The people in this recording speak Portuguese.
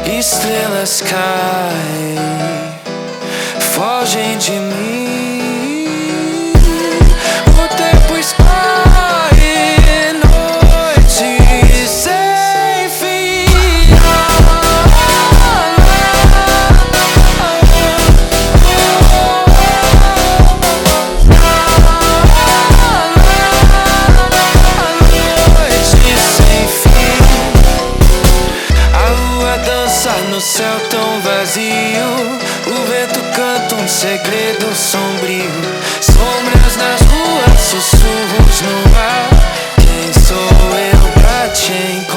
Estrelas caem, fogem de mim. O tempo escorre, noite sem fim. Noite sem fim. A lua dança no céu tão vazio. O vento canta um segredo sombrio. Sombras nas ruas, sussurros no ar. Quem sou eu pra te encontrar?